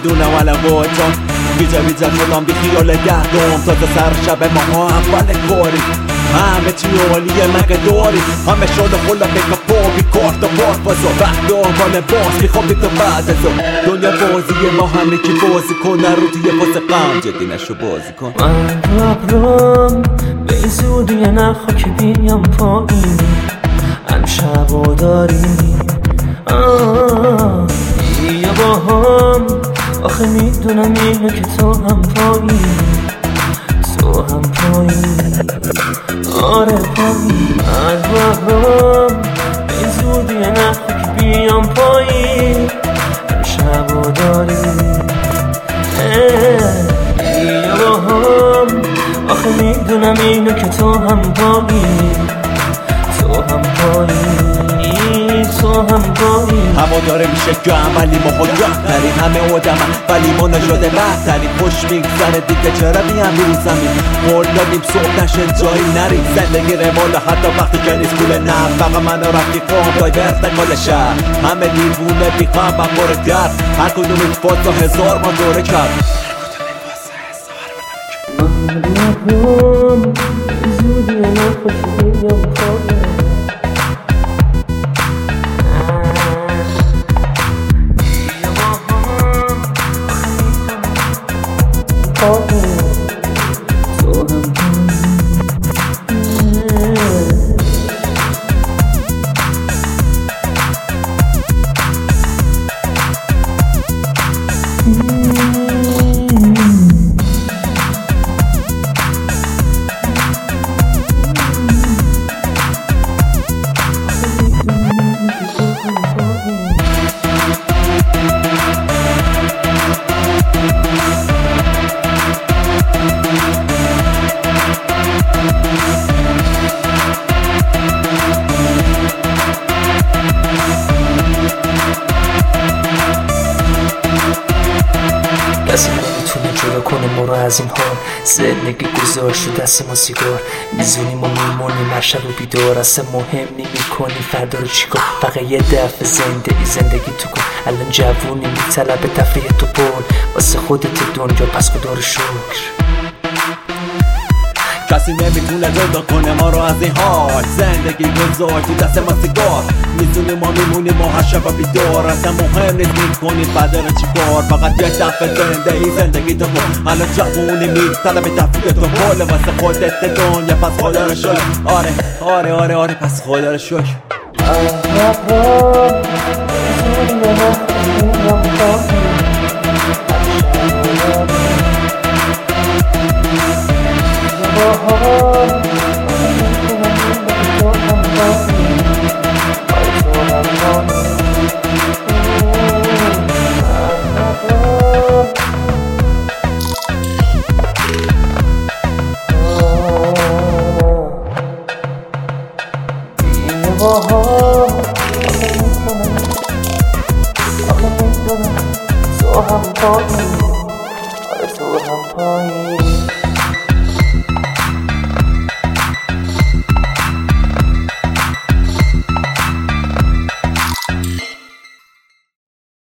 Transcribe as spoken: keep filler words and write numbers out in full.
میدونم الان بایدان بیجا بیجا شدم بی خیال گردم تازه سر شب ما اول کاری همه چی عالیه مگه داری همه شده خلا که کپا بی کارت و بارت بازا وقت آمال باز میخوابی تو بعد ازا دنیا بازیه ما همه کی بازی کن نرو توی پاس غم جدی نشو بازی کن من ربرم به این زودی نخوا که بیام پایین امشب و داری بیا با هم آخه میدونم اینو که تو هم پایین تو هم پایین آره پایین از ربرم به این زودی نخوا که بیام پایین امشب و داری بیا با هم آخه میدونم اینو که تو هم پایین تو هم پایین تو هم پایین هوا داره میشه گم ولی ما خودگاه ترین همه آدمن ولی ما نشده بهترین خوش میگذره دیگه چرا بیان رو زمین قول دادیم صبح نشه جایی نریم زندگی رواله حتی وقتی که نیست پول نه فقط من و رفیقام دای ورتکال شهر همه دیوونه بیخوام و پر درد هر کدوم این فاز هزار ما دوره کرد من زودی نخوشی بیام پایین کسی نمیتونه جدا کنه ما رو از این حال زندگی گذاشت دست ما سیگار میزونیم و میمونیم هر شب بیدار اصلا مهم نمیکنی فردا رو چیکار فقط یه دفعه زندگی زندگی تو کن الان جوونی میطلبه تفریح تو بول واسه خودت دنیا پس خدا رو شکر کسی نمیتونه جدا کنه ما رو از این حال زندگی گذاشت تو دست ما سیگار میزونیم ما میمونیم ما هر شب بیدار اصلا مهم نیست میکنیم فردا رو چیکار فقط یه دفعه زندگی زندگی تو کن الان جوونی میطلبه تفریح تو بول واسه خودت دنیا پس خدا رو شکر آره آره آره آره پس خدا رو شکر تو هم پایین آره تو هم پایین